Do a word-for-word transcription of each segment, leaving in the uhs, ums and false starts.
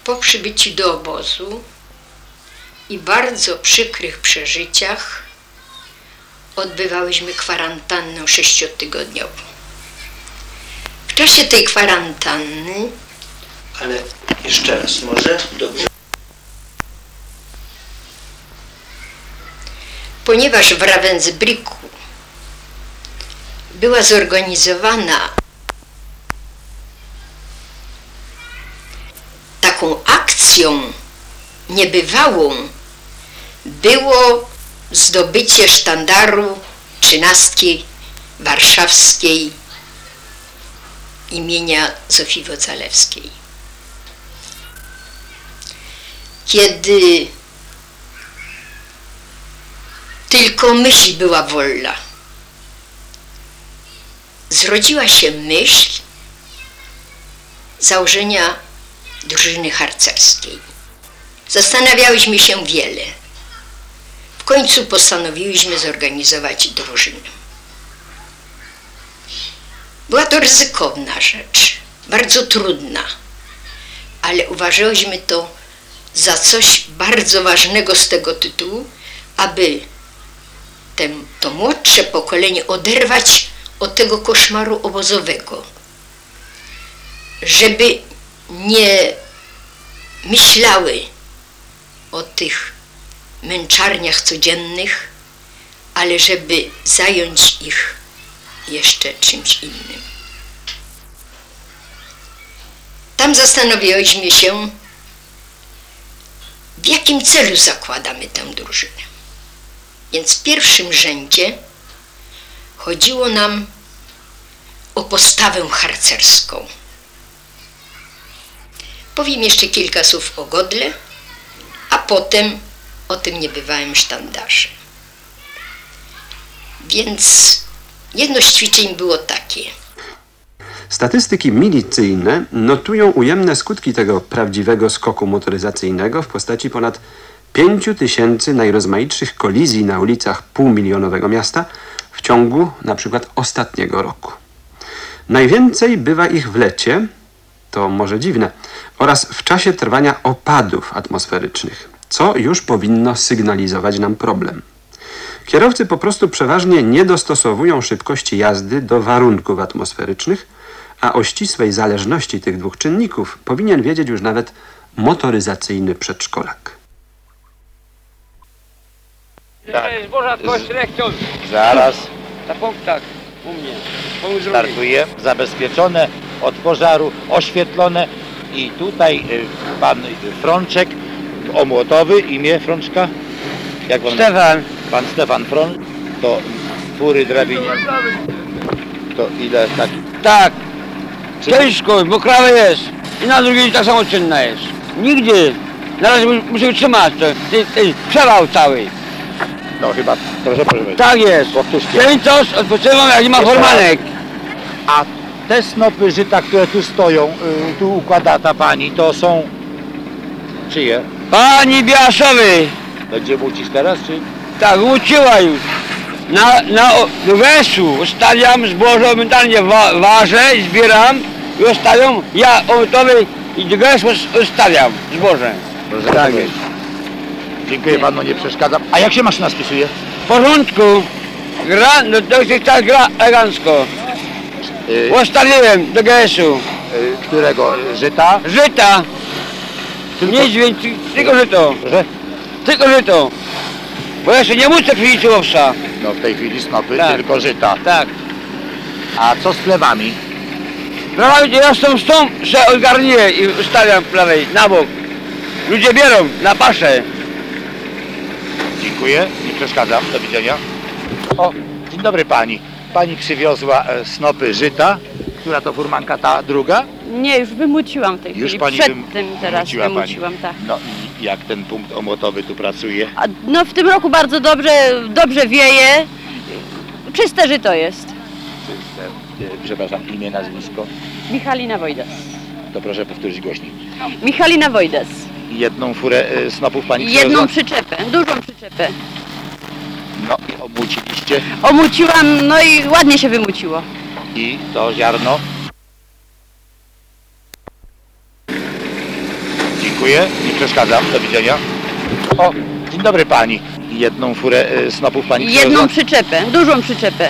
Po przybyciu do obozu i bardzo przykrych przeżyciach odbywałyśmy kwarantannę sześciotygodniową. W czasie tej kwarantanny... Ale jeszcze raz może? Dobrze. Ponieważ w Ravensbrücku była zorganizowana taką akcją niebywałą, było zdobycie sztandaru trzynastki warszawskiej imienia Zofii Wocalewskiej. Kiedy tylko myśl była wolna, zrodziła się myśl założenia drużyny harcerskiej. Zastanawiałyśmy się wiele. W końcu postanowiłyśmy zorganizować drużynę. Była to ryzykowna rzecz, bardzo trudna, ale uważałyśmy to za coś bardzo ważnego z tego tytułu, aby ten, to młodsze pokolenie oderwać od tego koszmaru obozowego, żeby nie myślały o tych męczarniach codziennych, ale żeby zająć ich jeszcze czymś innym. Tam zastanowiłyśmy się, w jakim celu zakładamy tę drużynę. Więc w pierwszym rzędzie chodziło nam o postawę harcerską. Powiem jeszcze kilka słów o godle, a potem o tym niebywałym sztandarze. Więc jedno z ćwiczeń było takie. Statystyki milicyjne notują ujemne skutki tego prawdziwego skoku motoryzacyjnego w postaci ponad pięciu tysięcy najrozmaitszych kolizji na ulicach półmilionowego miasta w ciągu na przykład ostatniego roku. Najwięcej bywa ich w lecie, to może dziwne, oraz w czasie trwania opadów atmosferycznych, co już powinno sygnalizować nam problem. Kierowcy po prostu przeważnie nie dostosowują szybkości jazdy do warunków atmosferycznych, a o ścisłej zależności tych dwóch czynników powinien wiedzieć już nawet motoryzacyjny przedszkolak. Tak. Zboża kość lekcją. Zaraz Na punktach u mnie. startuje, zabezpieczone od pożaru, oświetlone i tutaj y, pan Frączek, omłotowy, imię Frączka? Jak pan Stefan. Pan Stefan Frączek, to fury drabiny. To ile tak? Tak. Czy- Ciężko, mokrawe jest. I na drugiej tak samo czynna jest. Nigdy. Na razie mu- muszę utrzymać to. Ten, ten przewał cały. No chyba, proszę proszę. Tak jest. Powtórzcie. Piętos odpoczywam, jak nie ma Jeszcze formanek. A te snopy żyta, które tu stoją, y, tu układa ta pani, to są czyje? Pani Biaszowy. Będzie mucić teraz, czy? Tak, uczyła już. Na, na o- do wesu ustawiam zboże, momentalnie wa, ważę, zbieram i ustawiam. Ja omytowy i do wesu ustawiam zboże. Proszę Tak tak jest. Dziękuję panu, nie przeszkadzam. A jak się maszyna spisuje? W porządku. Gra, no to się tak gra elegancko. Y, Ustawiłem do gesu. y, którego? Żyta? Żyta. Tylko- Nic więcej, tylko żyto. Proszę? Tylko żyto. Bo jeszcze nie muszę przyjść owsa. No w tej chwili snopy, Tak. tylko żyta. Tak. A co z plewami? Prawie ja stąd stąd się ogarnię i ustawiam prawej, na bok. Ludzie biorą na paszę. Dziękuję, nie przeszkadzam, do widzenia. O, dzień dobry pani. Pani przywiozła e, snopy żyta. Która to furmanka, ta druga? Nie, już wymuciłam w tej Już chwili. pani Przed wym- tym teraz wymuciła pani. wymuciłam, tak. No i jak ten punkt omłotowy tu pracuje? A, no w tym roku bardzo dobrze, dobrze wieje. Czyste żyto jest. Czyste, e, przepraszam, imię, nazwisko. Michalina Wojdas. To proszę powtórzyć głośniej. Michalina Wojdas. Jedną furę e, snopów pani Jedną przywiozła? przyczepę, dużą przyczepę. No i obmuciliście. Omuciłam, no i ładnie się wymuciło. I to ziarno. Dziękuję. Dziękuję, nie przeszkadzam, do widzenia. O, dzień dobry pani. Jedną furę e, snopów pani Jedną przywiozła? przyczepę, dużą przyczepę.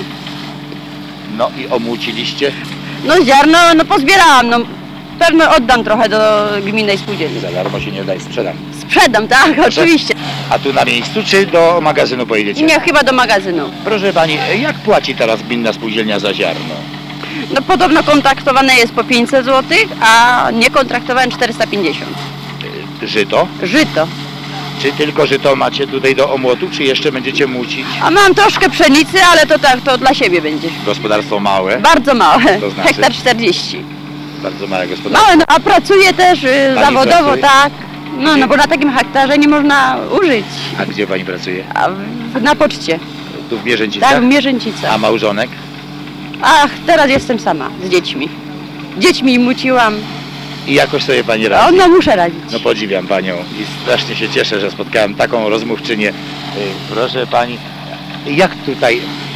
No i omuciliście? No ziarno, no pozbierałam, no pewno oddam trochę do gminnej spółdzielni. Za darmo się nie daj, sprzedam. Sprzedam, tak, oczywiście. A tu na miejscu, czy do magazynu pojedziecie? Nie, chyba do magazynu. Proszę pani, jak płaci teraz gminna spółdzielnia za ziarno? No podobno kontraktowane jest po pięćset złotych, a niekontraktowane czterysta pięćdziesiąt. Y, Żyto? Żyto. Czy tylko żyto macie tutaj do omłotu, czy jeszcze będziecie mucić? A mam troszkę pszenicy, ale to tak, to dla siebie będzie. Gospodarstwo małe? Bardzo małe, To znaczy? hektar czterdzieści. Bardzo małe gospodarstwo. Małe, no, a pracuję też y, Pani zawodowo, pracuje? tak. No, no bo na takim hektarze nie można użyć. A gdzie pani pracuje? A w, na poczcie, Tu w Mierzęcicach? tak, w Mierzęcicach. A małżonek? Ach, teraz jestem sama z dziećmi. Dziećmi muciłam, I jakoś sobie pani a radzi? no muszę radzić. No podziwiam panią i strasznie się cieszę, że spotkałem taką rozmówczynię. Y, Proszę pani, jak tutaj,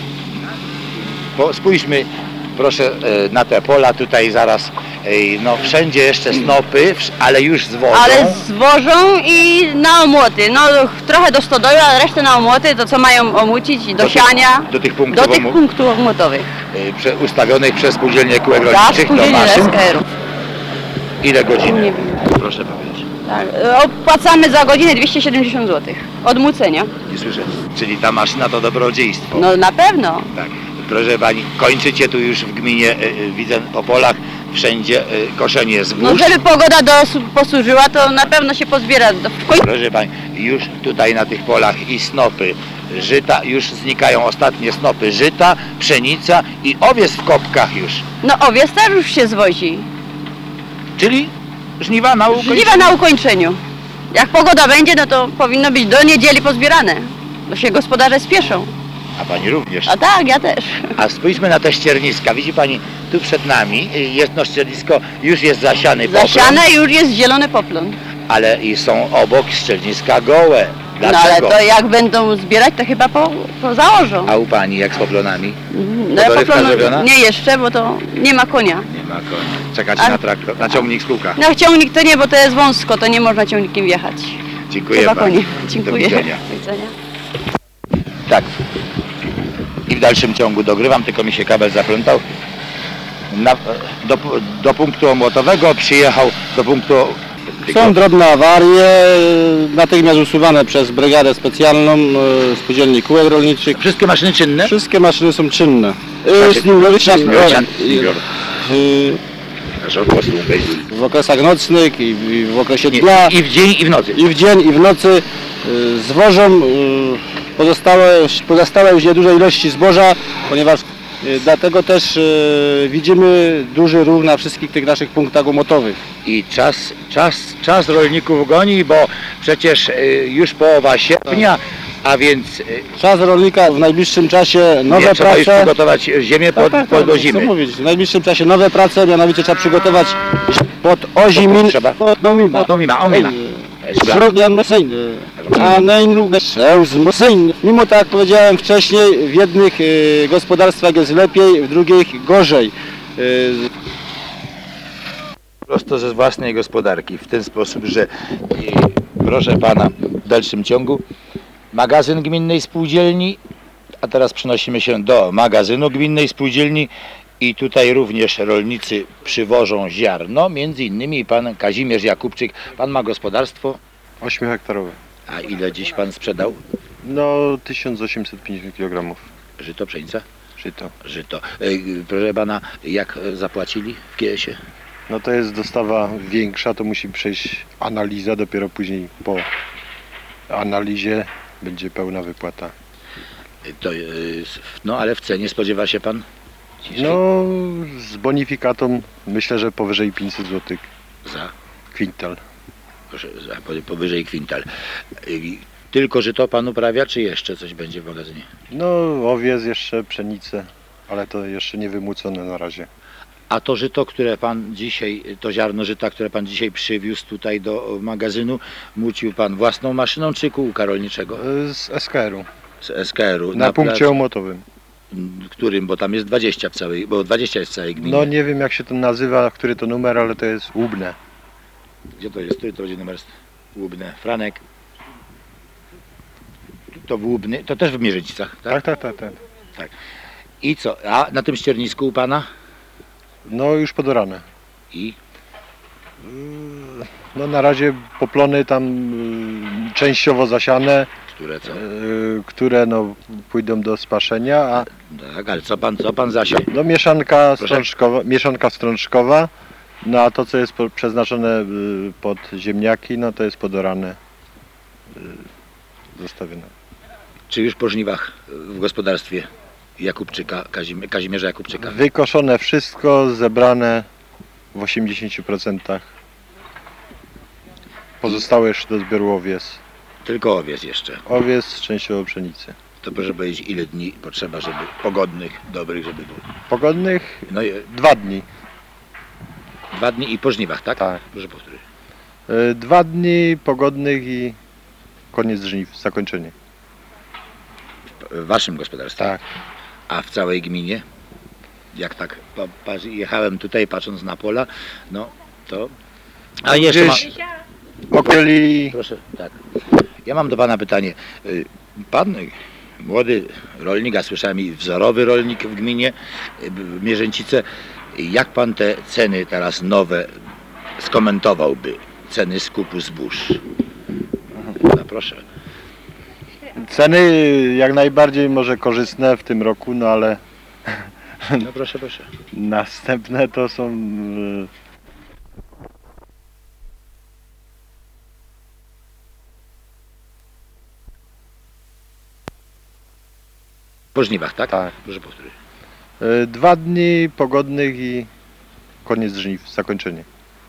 bo spójrzmy proszę y, na te pola tutaj zaraz, y, no wszędzie jeszcze snopy, wsz- ale już zwożą. Ale zwożą i na omłoty. No trochę do stodoły, a resztę na omłoty, to co mają omucić, do, Do tych- siania. do tych punktów Do tych omu- punktów omłotowych. y, prze, ustawionych przez spółdzielnię kółek Tak, rolniczych do spółdzielnie maszyn. S K R-u. Ile godziny? Nie wiem. Proszę powiedzieć. Tak, opłacamy za godzinę dwieście siedemdziesiąt złotych. Od mucenia. Nie słyszę. Czyli ta maszyna to dobrodziejstwo. No na pewno. Tak. Proszę pani, kończycie tu już w gminie, y, y, widzę po polach, wszędzie y, koszenie zbóż. No żeby pogoda dos- posłużyła, to na pewno się pozbiera. W końcu Proszę pani, już tutaj na tych polach i snopy żyta, już znikają ostatnie snopy żyta, pszenica i owiec w kopkach już. no owiec też już się zwozi. Czyli żniwa na ukończeniu. Żniwa na ukończeniu. Jak pogoda będzie, no to powinno być do niedzieli pozbierane. Bo się gospodarze spieszą. A pani również. A tak, ja też. A spójrzmy na te ścierniska. Widzi pani, tu przed nami y, jedno ściernisko już jest zasiany poplon, Zasiane i już jest zielony poplon. ale i są obok ścierniska gołe. No Dlaczego? ale to jak będą zbierać, to chyba po, po założą. A u pani jak z poplonami? No, Podorywka poplonu zrobiona? nie jeszcze, bo to nie ma konia. Nie ma konia. Czekacie A- na traktor, na ciągnik z kółka. No ciągnik to nie, bo to jest wąsko, to nie można ciągnikiem wjechać. Dziękuję Chyba pani. konie. Do Dziękuję. widzenia. Do widzenia. Tak. I w dalszym ciągu dogrywam, tylko mi się kabel zaplątał. Na, do, do punktu omłotowego przyjechał, do punktu... Są drobne awarie, natychmiast usuwane przez brygadę specjalną e, spółdzielni kółek rolniczych. Wszystkie maszyny czynne? Wszystkie maszyny są czynne. Znaczy, E, W okresach nocnych i i w okresie dnia, I w dzień, i w nocy. i w dzień, i w nocy e, zwożą e, pozostałe, pozostałe już nieduże ilości zboża, ponieważ e, dlatego też e, widzimy duży ruch na wszystkich tych naszych punktach umotowych. I czas, czas, czas rolników goni, bo przecież y, już połowa sierpnia, a więc y, Czas rolnika w najbliższym czasie nowe nie, trzeba już prace. przygotować ziemię pod, Tak, tak, pod tak, do zimy. co mówić, w najbliższym czasie nowe prace, mianowicie trzeba przygotować pod ozimin, Trzeba? pod nomima. Pod nomima, omima. Środek mesyjny, a najnowsze wzmocnienie. Mimo tak jak powiedziałem wcześniej, w jednych e, gospodarstwach jest lepiej, w drugich gorzej. E, Prosto ze własnej gospodarki, w ten sposób, że y, proszę pana, w dalszym ciągu magazyn gminnej spółdzielni, a teraz przenosimy się do magazynu gminnej spółdzielni i tutaj również rolnicy przywożą ziarno, między innymi pan Kazimierz Jakubczyk. Pan ma gospodarstwo, ośmiohektarowe. a ile dziś pan sprzedał? No tysiąc osiemset pięćdziesiąt kilogramów Żyto, pszenica? żyto. Żyto. Y, proszę pana, jak y, zapłacili w G S ie? No to jest dostawa większa, to musi przejść analiza, dopiero później po analizie będzie pełna wypłata. Y, To, y, no ale w cenie spodziewa się pan? dzisiaj? No z bonifikatą myślę, że powyżej pięćset złotych Za? kwintal. Proszę, za, po- powyżej kwintal. Y, Tylko żyto pan uprawia, czy jeszcze coś będzie w magazynie? No owiec jeszcze, pszenicę, ale to jeszcze nie wymucone na razie. A to żyto, które pan dzisiaj, to ziarno żyta, które pan dzisiaj przywiózł tutaj do magazynu, mucił pan własną maszyną czy kółka rolniczego? E, Z S K R-u, Z S K er-u. na punkcie placu- omłotowym. Którym, bo tam jest dwadzieścia w całej, bo dwadzieścia jest w całej gminie. No nie wiem jak się to nazywa, który to numer, ale to jest Łubne. Gdzie to jest? Tu to będzie numer Łubne. Franek. To w Łubny, to też w Mierzycicach, tak? Tak, tak, tak, tak. I co? A na tym ściernisku u pana? No już podorane. I? No na razie poplony tam y, częściowo zasiane, Które co? y, które no pójdą do spaszenia, a Tak, ale co pan, co pan zasiał? no mieszanka Proszę? strączkowa, mieszanka strączkowa, no a to co jest po, przeznaczone y, pod ziemniaki, no to jest podorane, y, zostawione. Czy już po żniwach w gospodarstwie Jakubczyka, Kazim, Kazimierza Jakubczyka? Wykoszone wszystko, zebrane w osiemdziesięciu procentach. Pozostałe jeszcze do zbioru owies. Tylko owiec jeszcze. Owies, częściowo pszenicy. To proszę powiedzieć, ile dni potrzeba, żeby pogodnych, dobrych, żeby było. Pogodnych No i dwa dni. dwa dni i po żniwach, tak? Tak. Proszę powtórzyć. Y, Dwa dni pogodnych i koniec żniw, zakończenie. W waszym gospodarstwie? Tak. A w całej gminie? Jak tak pa, pa, jechałem tutaj patrząc na pola, no to... A jeszcze ma... Gdzieś okoli... Proszę, tak. Ja mam do pana pytanie. Y, Pan, y, młody rolnik, a słyszałem i wzorowy rolnik w gminie y, w Mierzęcice, jak pan te ceny teraz nowe skomentowałby? Ceny skupu zbóż. No proszę. Ceny jak najbardziej może korzystne w tym roku, no ale No proszę, proszę. następne to są... y, Po żniwach, tak? Tak. Proszę powtórzyć. y, Dwa dni pogodnych i koniec żniw, zakończenie.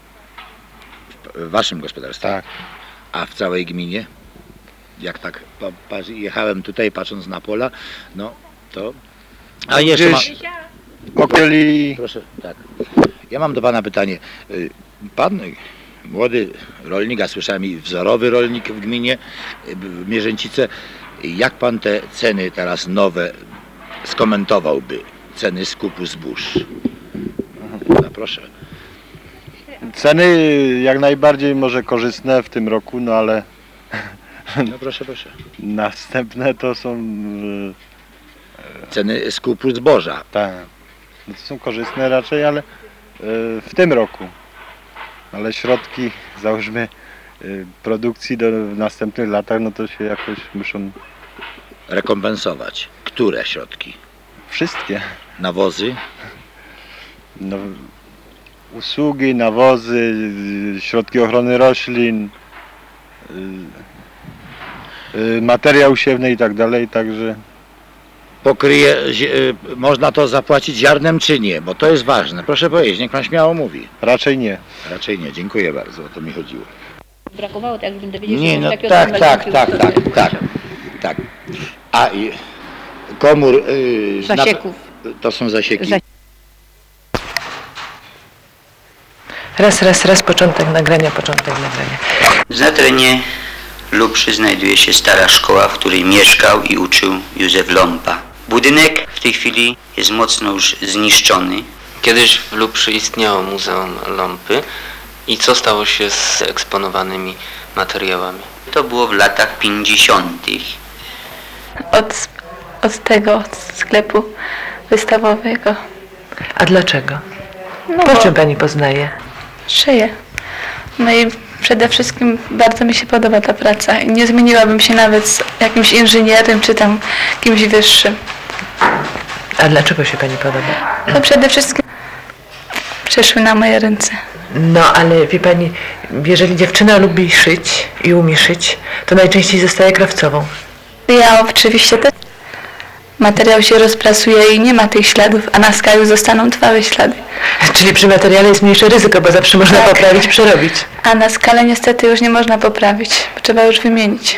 W waszym gospodarstwie? Tak. A w całej gminie? Jak tak pa, pa, jechałem tutaj patrząc na pola, no to... A jeszcze ma... Gdzieś okoli... Proszę, tak. Ja mam do pana pytanie. Y, Pan, y, młody rolnik, a słyszałem i wzorowy rolnik w gminie y, w Mierzęcice, jak pan te ceny teraz nowe skomentowałby? Ceny skupu zbóż. No proszę. Ceny jak najbardziej może korzystne w tym roku, no ale No proszę, proszę. następne to są... y, Ceny skupu zboża. Tak. No to są korzystne raczej, ale y, w tym roku. Ale środki, załóżmy, y, produkcji do, w następnych latach, no to się jakoś muszą... Rekompensować. Które środki? Wszystkie. Nawozy? No, usługi, nawozy, y, środki ochrony roślin, y, y, materiał siewny i tak dalej, także... Pokryje, zi- y, można to zapłacić ziarnem czy nie? Bo to jest ważne. Proszę powiedzieć, niech pan śmiało mówi. Raczej nie. Raczej nie, dziękuję bardzo, o to mi chodziło. Brakowało, tak jakbym dowiedzieć Nie, się, no takiego tak, samego tak, typu tak, tak, sobie. tak, tak. A i komór... y, zna- Zasieków. To są zasieki. Za- Raz, raz, raz, początek nagrania, początek nagrania. Na terenie Lubrzy znajduje się stara szkoła, w której mieszkał i uczył Józef Lompa. Budynek w tej chwili jest mocno już zniszczony. Kiedyś w Lubrzy istniało Muzeum Lompy i co stało się z eksponowanymi materiałami? To było w latach pięćdziesiątych. Od, od tego, od sklepu wystawowego. A dlaczego? No Po bo czym pani poznaje? szyję. No i przede wszystkim bardzo mi się podoba ta praca. I nie zmieniłabym się nawet z jakimś inżynierem czy tam kimś wyższym. A dlaczego się pani podoba? No przede wszystkim przeszły na moje ręce. No ale wie pani, jeżeli dziewczyna lubi szyć i umie szyć, to najczęściej zostaje krawcową. Ja oczywiście też. Materiał się rozprasuje i nie ma tych śladów, a na skaju zostaną trwałe ślady. Czyli przy materiale jest mniejsze ryzyko, bo zawsze można Tak. poprawić, przerobić. A na skalę niestety już nie można poprawić. Trzeba już wymienić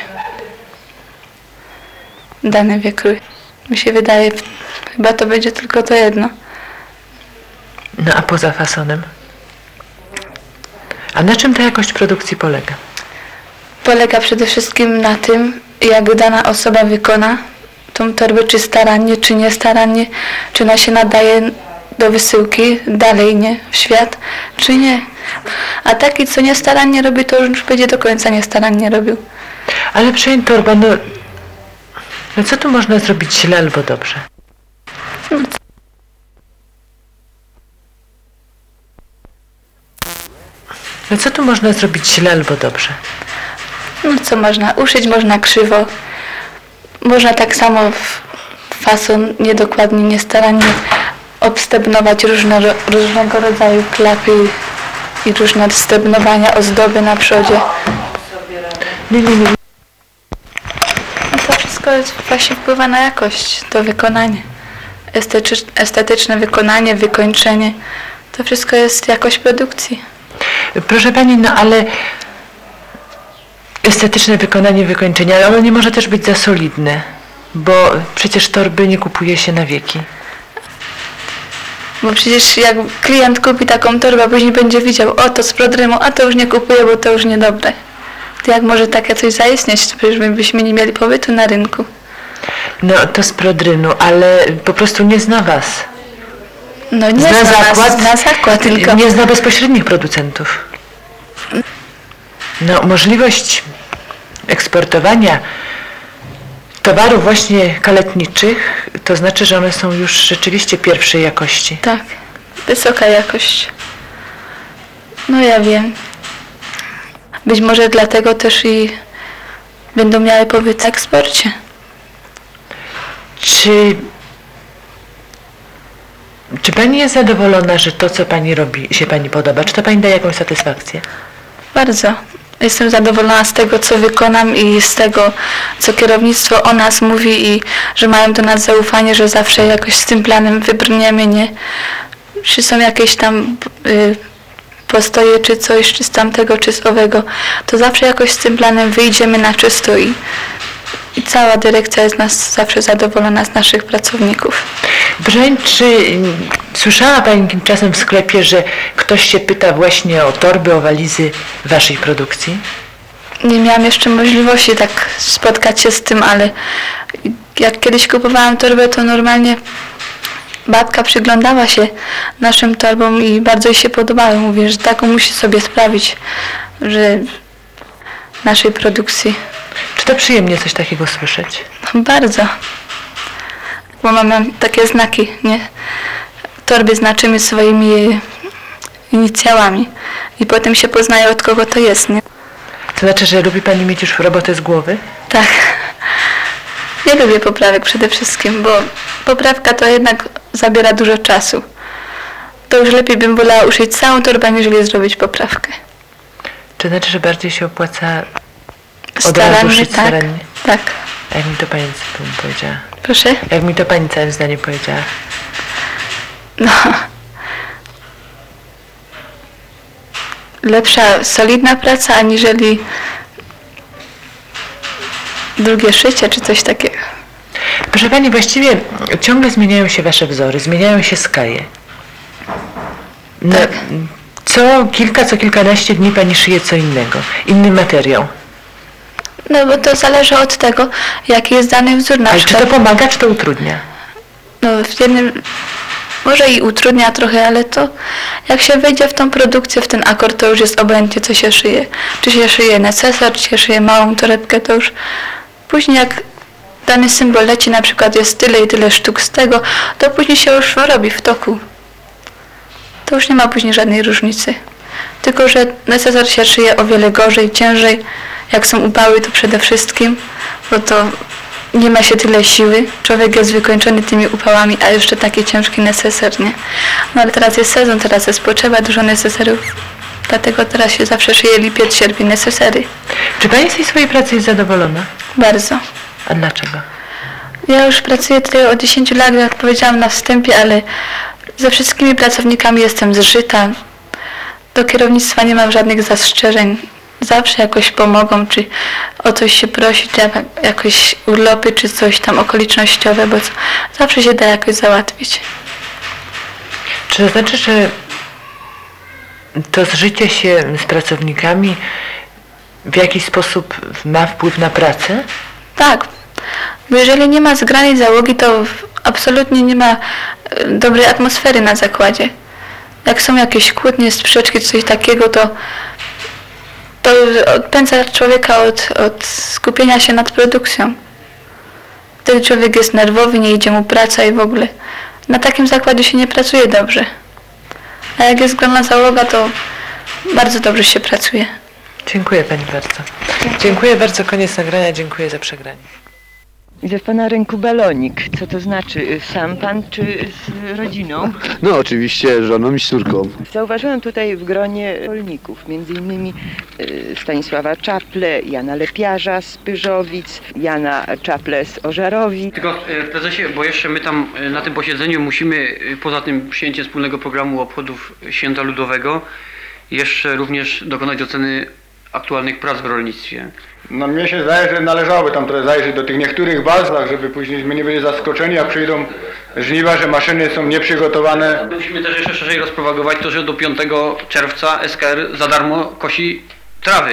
dany wykrój. Mi się wydaje, chyba to będzie tylko to jedno. No a poza fasonem? A na czym ta jakość produkcji polega? Polega przede wszystkim na tym, jak dana osoba wykona tą torbę, czy starannie, czy niestarannie, czy ona się nadaje do wysyłki dalej, nie, w świat, czy nie. A taki, co niestarannie robi, to już będzie do końca niestarannie robił. Ale pani Torba, no, no co tu można zrobić źle albo dobrze? No co tu można zrobić źle albo dobrze? No co można? Uszyć można krzywo. Można tak samo w fason niedokładnie, niestarannie obstebnować różne, różnego rodzaju klapy i różne stebnowania, ozdoby na przodzie. Nie, nie, nie. To wszystko jest, właśnie wpływa na jakość, to wykonanie. Estetycz, estetyczne wykonanie, wykończenie. To wszystko jest jakość produkcji. Proszę pani, no ale estetyczne wykonanie wykończenia, ale ono nie może też być za solidne, bo przecież torby nie kupuje się na wieki. Bo przecież jak klient kupi taką torbę, a później będzie widział, o to z prodrymu, a to już nie kupuję, bo to już niedobre. To jak może takie coś zaistnieć, to przecież my byśmy nie mieli pobytu na rynku. No to z prodrynu, ale po prostu nie zna was. No nie zna, zna zakład, nas, zna zakład, tylko... Nie zna bezpośrednich producentów. No możliwość eksportowania towarów właśnie kaletniczych, to znaczy, że one są już rzeczywiście pierwszej jakości. Tak, wysoka jakość. No ja wiem. Być może dlatego też i będą miały pobyt w eksporcie. Czy, czy pani jest zadowolona, że to, co pani robi, się pani podoba? Czy to pani daje jakąś satysfakcję? Bardzo. Jestem zadowolona z tego, co wykonam i z tego, co kierownictwo o nas mówi i że mają do nas zaufanie, że zawsze jakoś z tym planem wybrniemy, nie? Czy są jakieś tam y, postoje, czy coś, czy z tamtego, czy z owego, to zawsze jakoś z tym planem wyjdziemy na czysto i, i cała dyrekcja jest nas zawsze zadowolona z naszych pracowników. Proszę pani, czy słyszała pani czasem w sklepie, że ktoś się pyta właśnie o torby, o walizy waszej produkcji? Nie miałam jeszcze możliwości tak spotkać się z tym, ale jak kiedyś kupowałam torbę, to normalnie babka przyglądała się naszym torbom i bardzo jej się podobały. Mówię, że taką musi sobie sprawić, że naszej produkcji. Czy to przyjemnie coś takiego słyszeć? No, bardzo. Bo mamy takie znaki, nie? Torby znaczymy swoimi inicjałami i potem się poznaje, od kogo to jest, nie? To znaczy, że lubi pani mieć już robotę z głowy? Tak. Nie lubię poprawek przede wszystkim, bo poprawka to jednak zabiera dużo czasu. To już lepiej bym wolała uszyć całą torbę, aniżeli zrobić poprawkę. To znaczy, że bardziej się opłaca od Starannie, razu szyć tak, starannie? Tak. Jak mi to pani powiedziała? Proszę? Jak mi to pani całym zdaniem powiedziała? No. Lepsza, solidna praca, aniżeli drugie szycie, czy coś takiego. Proszę pani, właściwie ciągle zmieniają się wasze wzory, zmieniają się skaje. No, tak. Co kilka, co kilkanaście dni pani szyje co innego, inny materiał. No bo to zależy od tego, jaki jest dany wzór. Na Ale przykład, czy to pomaga, czy to utrudnia? No w jednym, może i utrudnia trochę, ale to jak się wejdzie w tą produkcję, w ten akord, to już jest obojętnie, co się szyje. Czy się szyje necesar, czy się szyje małą torebkę, to już później jak dany symbol leci, na przykład jest tyle i tyle sztuk z tego, to później się już robi w toku. To już nie ma później żadnej różnicy. Tylko że necesar się szyje o wiele gorzej, ciężej. Jak są upały, to przede wszystkim, bo to nie ma się tyle siły. Człowiek jest wykończony tymi upałami, a jeszcze taki ciężki neseser, nie? No ale teraz jest sezon, teraz jest potrzeba dużo neseserów. Dlatego teraz się zawsze szyje lipiec, sierpień, nesesery. Czy pani z tej swojej pracy jest zadowolona? Bardzo. A dlaczego? Ja już pracuję tutaj od dziesięciu lat, jak powiedziałam na wstępie, ale ze wszystkimi pracownikami jestem zżyta. Do kierownictwa nie mam żadnych zastrzeżeń. Zawsze jakoś pomogą, czy o coś się prosić, jakoś urlopy, czy coś tam okolicznościowe, bo zawsze się da jakoś załatwić. Czy to znaczy, że to zżycie się z pracownikami w jakiś sposób ma wpływ na pracę? Tak, bo jeżeli nie ma zgranej załogi, to absolutnie nie ma dobrej atmosfery na zakładzie. Jak są jakieś kłótnie, sprzeczki, coś takiego, to to odpędza człowieka od, od skupienia się nad produkcją. Wtedy człowiek jest nerwowy, nie idzie mu praca i w ogóle na takim zakładzie się nie pracuje dobrze. A jak jest grona załoga, to bardzo dobrze się pracuje. Dziękuję Pani bardzo. Dziękuję bardzo, koniec nagrania, dziękuję za przegranie. Widzę w Pana ręku balonik. Co to znaczy? Sam Pan czy z rodziną? No oczywiście żoną i córką. Zauważyłam tutaj w gronie rolników, między innymi Stanisława Czaple, Jana Lepiarza z Pyrzowic, Jana Czaple z Ożarowi. Tylko prezesie, bo jeszcze my tam na tym posiedzeniu musimy, poza tym przyjęciem wspólnego programu obchodów Święta Ludowego, jeszcze również dokonać oceny aktualnych prac w rolnictwie. No mnie się zdaje, że należałoby tam trochę zajrzeć do tych niektórych bazach, żeby później my nie byli zaskoczeni, jak przyjdą żniwa, że maszyny są nieprzygotowane. Musimy też jeszcze szerzej rozpropagować to, że do piątego czerwca S K R za darmo kosi trawy.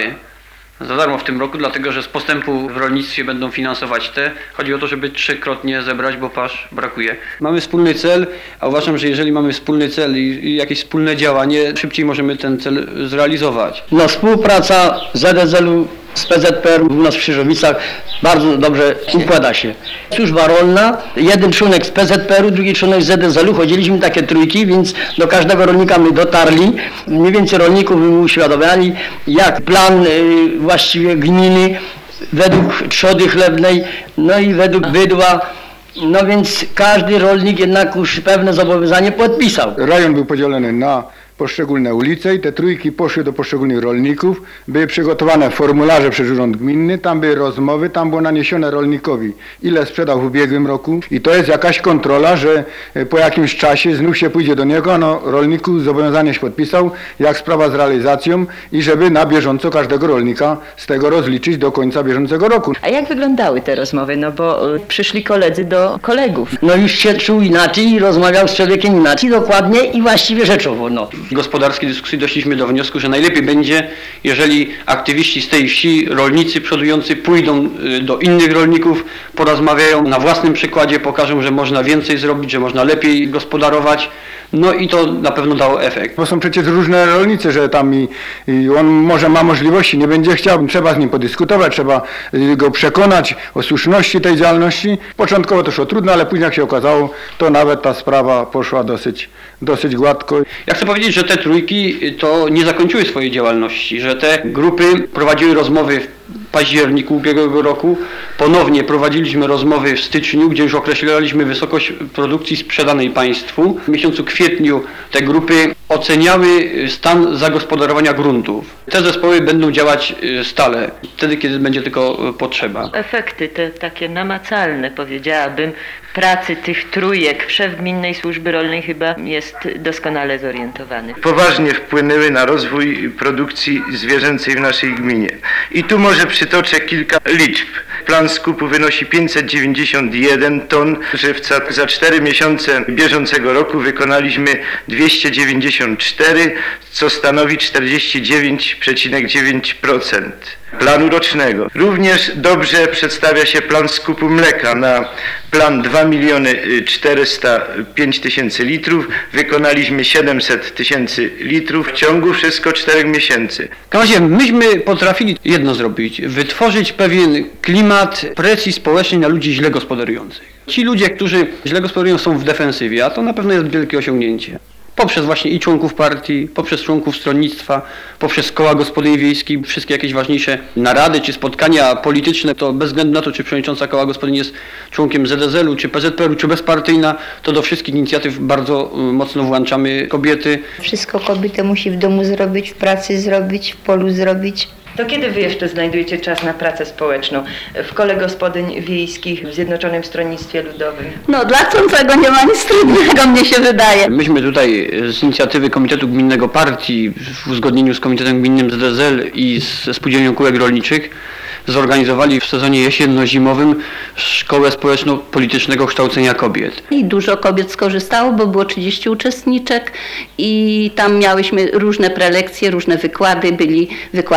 Za darmo w tym roku, dlatego że z postępu w rolnictwie będą finansować te. Chodzi o to, żeby trzykrotnie zebrać, bo pasz brakuje. Mamy wspólny cel, a uważam, że jeżeli mamy wspólny cel i, i jakieś wspólne działanie, szybciej możemy ten cel zrealizować. No współpraca Z D Z L-u z P Z P R u u nas w Krzyżowicach bardzo dobrze układa się. Służba rolna, jeden członek z P Z P R u, drugi członek z Z D Z L-u, chodziliśmy takie trójki, więc do każdego rolnika my dotarli. Mniej więcej rolników my uświadamiali, jak plan y, właściwie gminy według trzody chlewnej, no i według bydła. No więc każdy rolnik jednak już pewne zobowiązanie podpisał. Rejon był podzielony na poszczególne ulice i te trójki poszły do poszczególnych rolników, były przygotowane formularze przez Urząd Gminny, tam były rozmowy, tam było naniesione rolnikowi, ile sprzedał w ubiegłym roku i to jest jakaś kontrola, że po jakimś czasie znów się pójdzie do niego, no rolniku zobowiązanie się podpisał, jak sprawa z realizacją i żeby na bieżąco każdego rolnika z tego rozliczyć do końca bieżącego roku. A jak wyglądały te rozmowy? No bo przyszli koledzy do kolegów. No już się czuł inaczej i rozmawiał z człowiekiem inaczej, dokładnie i właściwie rzeczowo. No. W gospodarskiej dyskusji doszliśmy do wniosku, że najlepiej będzie, jeżeli aktywiści z tej wsi, rolnicy przodujący pójdą do innych rolników, porozmawiają na własnym przykładzie, pokażą, że można więcej zrobić, że można lepiej gospodarować. No i to na pewno dało efekt. Bo są przecież różne rolnicy, że tam i, i on może ma możliwości, nie będzie chciał, trzeba z nim podyskutować, trzeba go przekonać o słuszności tej działalności. Początkowo to szło trudno, ale później jak się okazało, to nawet ta sprawa poszła dosyć, dosyć gładko. Ja chcę powiedzieć, że te trójki to nie zakończyły swojej działalności, że te grupy prowadziły rozmowy w październiku ubiegłego roku, ponownie prowadziliśmy rozmowy w styczniu, gdzie już określaliśmy wysokość produkcji sprzedanej państwu. W miesiącu kwietniu te grupy oceniały stan zagospodarowania gruntów. Te zespoły będą działać stale, wtedy kiedy będzie tylko potrzeba. Efekty te takie namacalne, powiedziałabym, pracy tych trójek. Szef Gminnej Służby Rolnej chyba jest doskonale zorientowany. Poważnie wpłynęły na rozwój produkcji zwierzęcej w naszej gminie. I tu może przytoczę kilka liczb. Plan skupu wynosi pięćset dziewięćdziesiąt jeden ton żywca. Za cztery miesiące bieżącego roku wykonaliśmy dwieście dziewięćdziesiąt cztery, co stanowi czterdzieści dziewięć przecinek dziewięć procent planu rocznego. Również dobrze przedstawia się plan skupu mleka. Na plan dwa miliony czterysta pięć tysięcy litrów wykonaliśmy siedemset tysięcy litrów w ciągu wszystko czterech miesięcy. W każdym razie myśmy potrafili jedno zrobić, wytworzyć pewien klimat presji społecznej na ludzi źle gospodarujących. Ci ludzie, którzy źle gospodarują, są w defensywie, a to na pewno jest wielkie osiągnięcie. Poprzez właśnie i członków partii, poprzez członków stronnictwa, poprzez koła gospodyń wiejskich, wszystkie jakieś ważniejsze narady czy spotkania polityczne, to bez względu na to, czy przewodnicząca koła gospodyń jest członkiem Z D Z L-u, czy P Z P R u, czy bezpartyjna, to do wszystkich inicjatyw bardzo mocno włączamy kobiety. Wszystko kobieta musi w domu zrobić, w pracy zrobić, w polu zrobić. To kiedy wy jeszcze znajdujecie czas na pracę społeczną w kole gospodyń wiejskich w Zjednoczonym Stronnictwie Ludowym? No dla chcącego nie ma nic trudnego, mnie się wydaje. Myśmy tutaj z inicjatywy Komitetu Gminnego Partii w uzgodnieniu z Komitetem Gminnym Z D Z L i ze Spółdzielnią Kółek Rolniczych zorganizowali w sezonie jesienno-zimowym Szkołę Społeczno-Politycznego Kształcenia Kobiet. I dużo kobiet skorzystało, bo było trzydzieści uczestniczek i tam miałyśmy różne prelekcje, różne wykłady, byli wykładowcy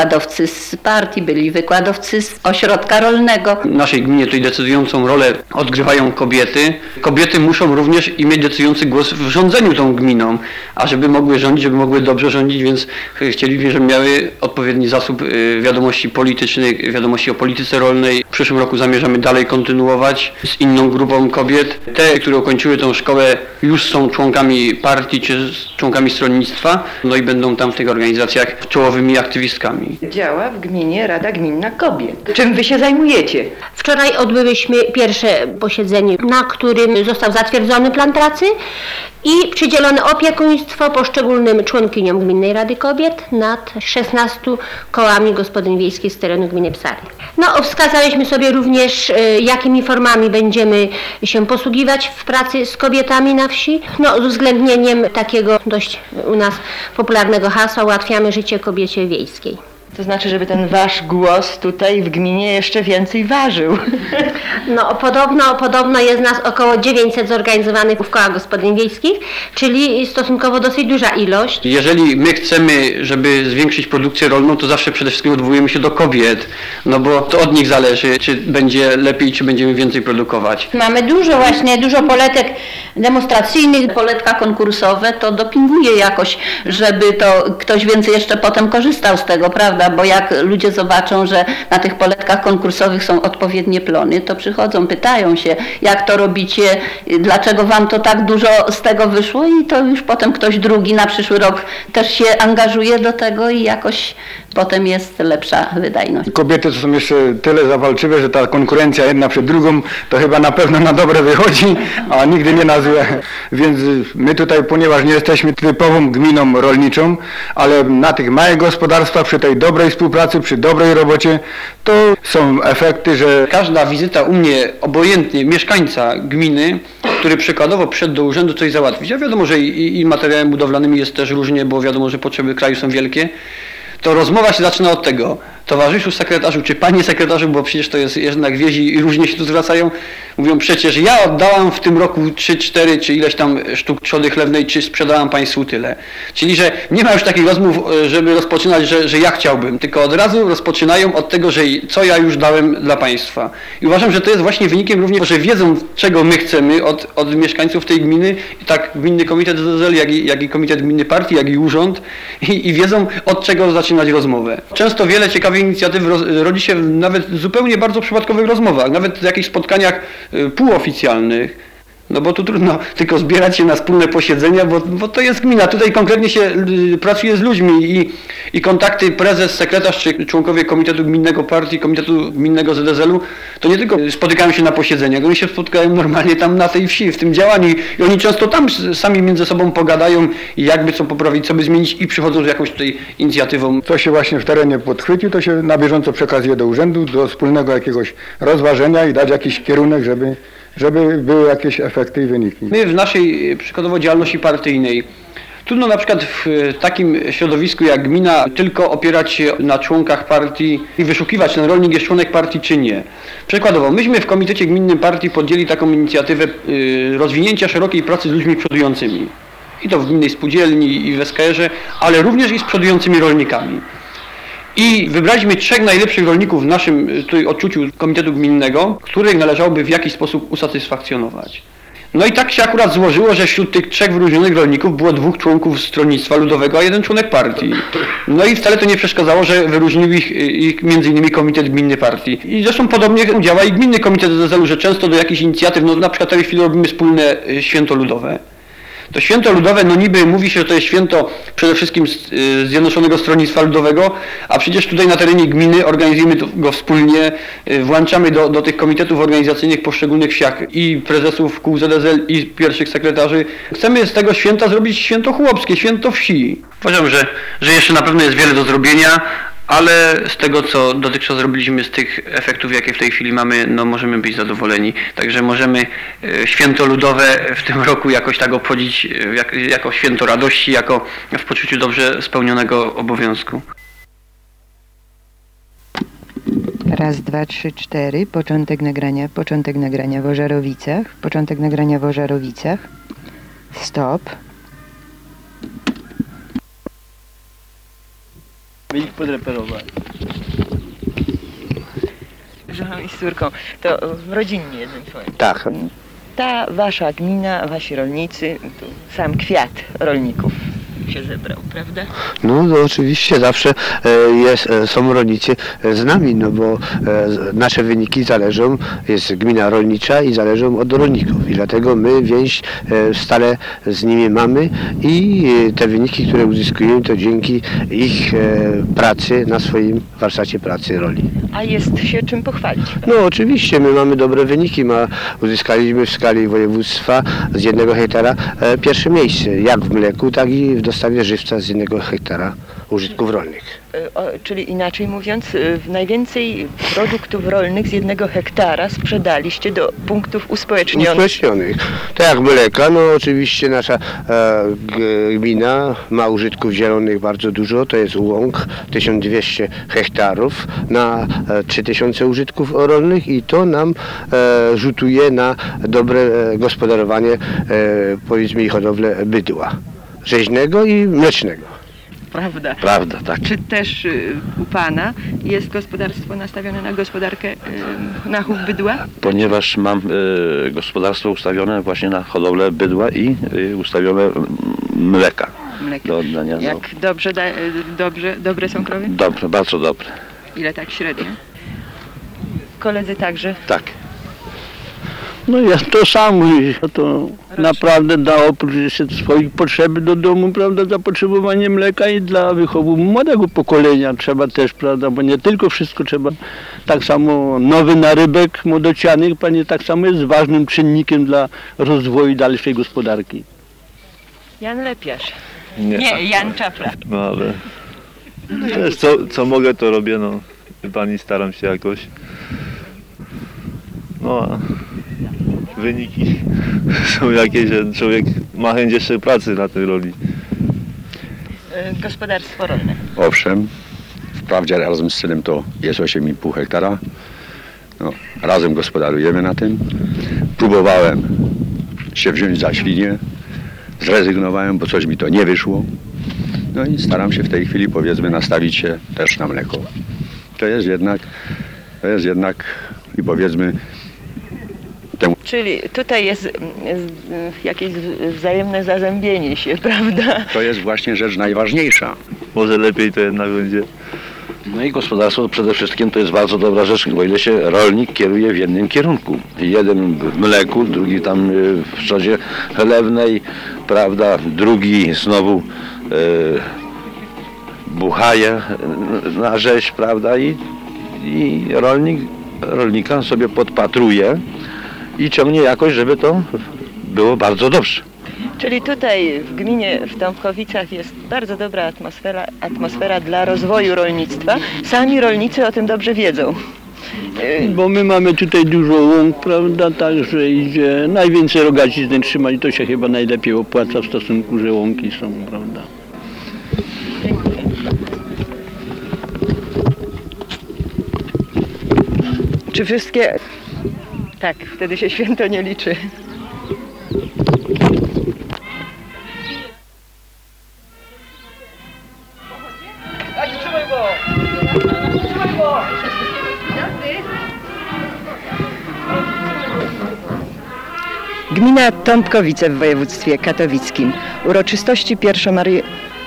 z partii, byli wykładowcy z ośrodka rolnego. W naszej gminie tutaj decydującą rolę odgrywają kobiety. Kobiety muszą również mieć decydujący głos w rządzeniu tą gminą, a żeby mogły rządzić, żeby mogły dobrze rządzić, więc chcieliśmy, żeby miały odpowiedni zasób wiadomości politycznych, wiadomości o polityce rolnej. W przyszłym roku zamierzamy dalej kontynuować z inną grupą kobiet. Te, które ukończyły tą szkołę, już są członkami partii czy członkami stronnictwa, no i będą tam w tych organizacjach czołowymi aktywistkami. Działa w gminie Rada Gminna Kobiet. Czym wy się zajmujecie? Wczoraj odbyłyśmy pierwsze posiedzenie, na którym został zatwierdzony plan pracy i przydzielone opiekuństwo poszczególnym członkiniom Gminnej Rady Kobiet nad szesnastoma kołami gospodyń wiejskich z terenu gminy Psary. No, wskazaliśmy sobie również, jakimi formami będziemy się posługiwać w pracy z kobietami na wsi. No, z uwzględnieniem takiego dość u nas popularnego hasła ułatwiamy życie kobiecie wiejskiej. To znaczy, żeby ten wasz głos tutaj w gminie jeszcze więcej ważył. No podobno, podobno jest nas około dziewięćset zorganizowanych w kołach gospodyń wiejskich, czyli stosunkowo dosyć duża ilość. Jeżeli my chcemy, żeby zwiększyć produkcję rolną, to zawsze przede wszystkim odwołujemy się do kobiet, no bo to od nich zależy, czy będzie lepiej, czy będziemy więcej produkować. Mamy dużo właśnie, dużo poletek demonstracyjnych, poletka konkursowe, to dopinguje jakoś, żeby to ktoś więcej jeszcze potem korzystał z tego, prawda? Bo jak ludzie zobaczą, że na tych poletkach konkursowych są odpowiednie plony, to przychodzą, pytają się, jak to robicie, dlaczego wam to tak dużo z tego wyszło i to już potem ktoś drugi na przyszły rok też się angażuje do tego i jakoś potem jest lepsza wydajność. Kobiety to są jeszcze tyle zawalczywe, że ta konkurencja jedna przed drugą to chyba na pewno na dobre wychodzi, a nigdy nie na złe. Więc my tutaj, ponieważ nie jesteśmy typową gminą rolniczą, ale na tych małych gospodarstwach, przy tej dobrej współpracy, przy dobrej robocie, to są efekty, że... Każda wizyta u mnie, obojętnie mieszkańca gminy, który przykładowo przyszedł do urzędu coś załatwić, a wiadomo, że i, i materiałem budowlanym jest też różnie, bo wiadomo, że potrzeby kraju są wielkie, to rozmowa się zaczyna od tego, towarzyszu sekretarzu, czy panie sekretarzu, bo przecież to jest jednak wieści i różnie się tu zwracają, mówią przecież ja oddałam w tym roku trzy, cztery czy ileś tam sztuk trzody chlewnej, czy sprzedałam państwu tyle. Czyli, że nie ma już takich rozmów, żeby rozpoczynać, że, że ja chciałbym, tylko od razu rozpoczynają od tego, że co ja już dałem dla państwa. I uważam, że to jest właśnie wynikiem również, że wiedzą, czego my chcemy od, od mieszkańców tej gminy, i tak Gminny Komitet Z Z L, jak i, jak i Komitet Gminny Partii, jak i Urząd, i, i wiedzą, od czego zaczynać rozmowę. Często wiele ciekawych inicjatyw rodzi się nawet zupełnie bardzo przypadkowych rozmowach, nawet w jakichś spotkaniach półoficjalnych. No bo tu trudno tylko zbierać się na wspólne posiedzenia, bo, bo to jest gmina. Tutaj konkretnie się y, pracuje z ludźmi i, i kontakty prezes, sekretarz czy członkowie Komitetu Gminnego Partii, Komitetu Gminnego Z D Z L-u to nie tylko spotykają się na posiedzeniach, oni się spotykają normalnie tam na tej wsi, w tym działaniu i oni często tam sami między sobą pogadają i jakby co poprawić, co by zmienić i przychodzą z jakąś tutaj inicjatywą. Co się właśnie w terenie podchwyci, to się na bieżąco przekazuje do urzędu, do wspólnego jakiegoś rozważenia i dać jakiś kierunek, żeby żeby były jakieś efekty i wyniki. My w naszej przykładowo działalności partyjnej trudno na przykład w takim środowisku jak gmina tylko opierać się na członkach partii i wyszukiwać, czy ten rolnik jest członek partii czy nie. Przykładowo, myśmy w Komitecie Gminnym Partii podjęli taką inicjatywę rozwinięcia szerokiej pracy z ludźmi przodującymi. I to w gminnej spółdzielni i w S K R-ze, ale również i z przodującymi rolnikami. I wybraliśmy trzech najlepszych rolników w naszym tutaj odczuciu Komitetu Gminnego, których należałoby w jakiś sposób usatysfakcjonować. No i tak się akurat złożyło, że wśród tych trzech wyróżnionych rolników było dwóch członków Stronnictwa Ludowego, a jeden członek partii. No i wcale to nie przeszkadzało, że wyróżnił ich, ich między innymi Komitet Gminny Partii. I zresztą podobnie działa i Gminny Komitet Z Z L-u, że często do jakichś inicjatyw, no na przykład w tej chwili robimy wspólne święto ludowe. To święto ludowe, no niby mówi się, że to jest święto przede wszystkim Zjednoczonego Stronnictwa Ludowego, a przecież tutaj na terenie gminy organizujemy go wspólnie, włączamy do, do tych komitetów organizacyjnych w poszczególnych wsiach i prezesów kół Z S L i pierwszych sekretarzy. Chcemy z tego święta zrobić święto chłopskie, święto wsi. Uważam, że, że jeszcze na pewno jest wiele do zrobienia, ale z tego, co dotychczas zrobiliśmy, z tych efektów, jakie w tej chwili mamy, no możemy być zadowoleni. Także możemy święto ludowe w tym roku jakoś tak obchodzić jak, jako święto radości, jako w poczuciu dobrze spełnionego obowiązku. Raz, dwa, trzy, cztery. Początek nagrania, początek nagrania w Ożarowicach. Początek nagrania w Ożarowicach. Stop. Ich podreperować. żoną i z córką. To rodzinnie jednym słowem. Tak. Ta wasza gmina, wasi rolnicy, tu sam kwiat rolników się zebrał, prawda? No, no oczywiście zawsze e, jest, e, są rolnicy e, z nami, no bo e, nasze wyniki zależą, jest gmina rolnicza i zależą od rolników i dlatego my więź e, stale z nimi mamy i e, te wyniki, które uzyskujemy, to dzięki ich e, pracy na swoim warsztacie pracy roli. A jest się czym pochwalić? No oczywiście, my mamy dobre wyniki, ma, uzyskaliśmy w skali województwa z jednego hektara e, pierwsze miejsce, jak w mleku, tak i w dostawie żywca z jednego hektara użytków rolnych. O, czyli inaczej mówiąc, w najwięcej produktów rolnych z jednego hektara sprzedaliście do punktów uspołecznionych. Uspołecznionych. Tak jak mleka, no oczywiście nasza e, gmina ma użytków zielonych bardzo dużo, to jest łąk, tysiąc dwieście hektarów na e, trzy tysiące użytków rolnych i to nam e, rzutuje na dobre e, gospodarowanie, e, powiedzmy i hodowlę bydła rzeźnego i mlecznego. Prawda. Prawda, tak. Czy też y, u Pana jest gospodarstwo nastawione na gospodarkę, y, na chów bydła? Ponieważ mam y, gospodarstwo ustawione właśnie na hodowlę bydła i y, ustawione mleka. Mleka. Do oddania Jak dobrze, da, dobrze, dobre są krowy? Dobre, bardzo dobre. Ile tak średnio? Koledzy także? Tak. No jest to samo i to naprawdę da oprócz jeszcze swoich potrzeb do domu, prawda, zapotrzebowanie mleka i dla wychowu młodego pokolenia trzeba też, prawda, bo nie tylko wszystko trzeba, tak samo nowy narybek młodocianych, panie, tak samo jest ważnym czynnikiem dla rozwoju dalszej gospodarki. Jan Lepiarz. Nie, Nie Jan Czapla. No ale też co, co mogę, to robię, no. Pani, staram się jakoś. No a wyniki są jakieś, że człowiek ma chęć jeszcze pracy na tej roli. Gospodarstwo rolne. Owszem, wprawdzie razem z synem to jest osiem i pół hektara. No, razem gospodarujemy na tym. Próbowałem się wziąć za świnie, zrezygnowałem, bo coś mi to nie wyszło. No i staram się w tej chwili, powiedzmy, nastawić się też na mleko. To jest jednak, to jest jednak i powiedzmy, Czyli tutaj jest z, jakieś wzajemne zazębienie się, prawda? to jest właśnie rzecz najważniejsza. Może lepiej to jednak będzie. No i gospodarstwo przede wszystkim to jest bardzo dobra rzecz, o ile się rolnik kieruje w jednym kierunku. Jeden w mleku, drugi tam w trzodzie chlewnej, prawda, drugi znowu e, buchaje na rzeź, prawda, i, i rolnik, rolnika sobie podpatruje i ciągnie jakoś, żeby to było bardzo dobrze. Czyli tutaj w gminie, w Tomkowicach jest bardzo dobra atmosfera, atmosfera dla rozwoju rolnictwa. Sami rolnicy o tym dobrze wiedzą. Bo my mamy tutaj dużo łąk, prawda, także idzie najwięcej rogacizny trzymać i to się chyba najlepiej opłaca w stosunku, że łąki są, prawda. Czy wszystkie... Tak, wtedy się święto nie liczy. Gmina Tomkowice w województwie katowickim. Uroczystości pierwszomary...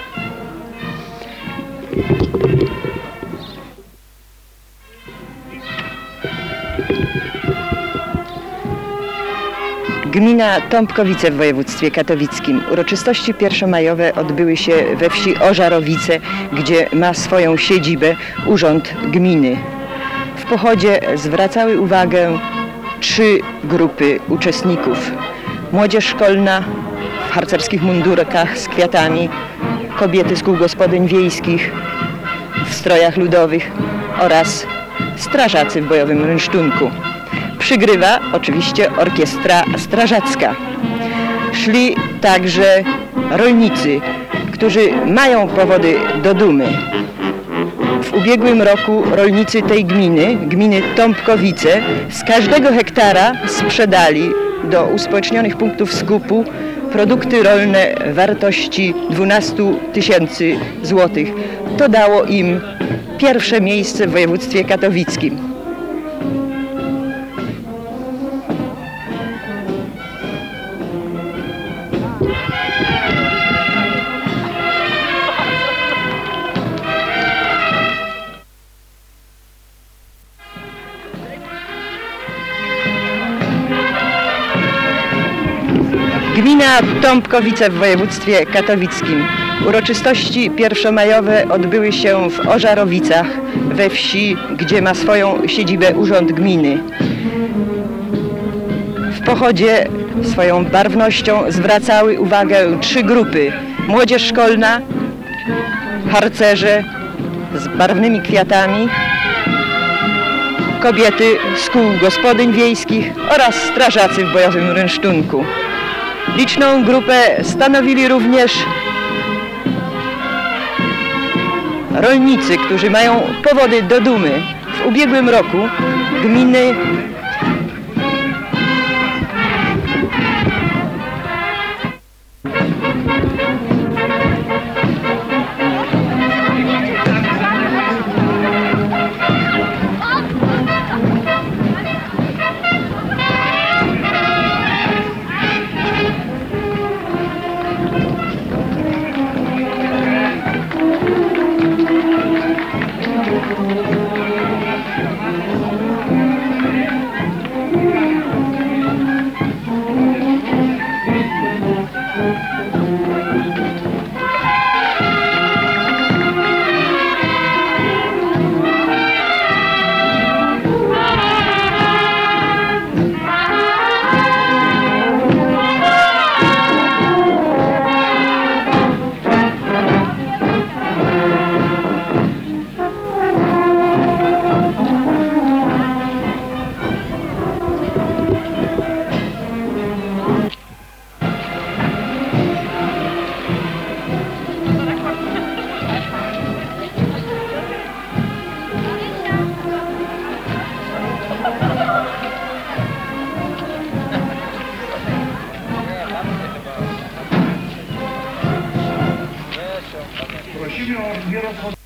Gmina Tomkowice w województwie katowickim. Uroczystości pierwszomajowe odbyły się we wsi Ożarowice, gdzie ma swoją siedzibę Urząd Gminy. W pochodzie zwracały uwagę trzy grupy uczestników. Młodzież szkolna w harcerskich mundurkach z kwiatami, kobiety z kół gospodyń wiejskich w strojach ludowych oraz strażacy w bojowym rynsztunku. Przygrywa oczywiście orkiestra strażacka. Szli także rolnicy, którzy mają powody do dumy. W ubiegłym roku rolnicy tej gminy, gminy Tomkowice, z każdego hektara sprzedali do uspołecznionych punktów skupu produkty rolne wartości dwanaście tysięcy złotych. To dało im pierwsze miejsce w województwie katowickim. Gmina Tąpkowice w województwie katowickim. Uroczystości pierwszomajowe odbyły się w Ożarowicach, we wsi, gdzie ma swoją siedzibę Urząd Gminy. W pochodzie swoją barwnością zwracały uwagę trzy grupy. Młodzież szkolna, harcerze z barwnymi kwiatami, kobiety z kół gospodyń wiejskich oraz strażacy w bojowym rynsztunku. Liczną grupę stanowili również rolnicy, którzy mają powody do dumy. W ubiegłym roku gminy prosimy o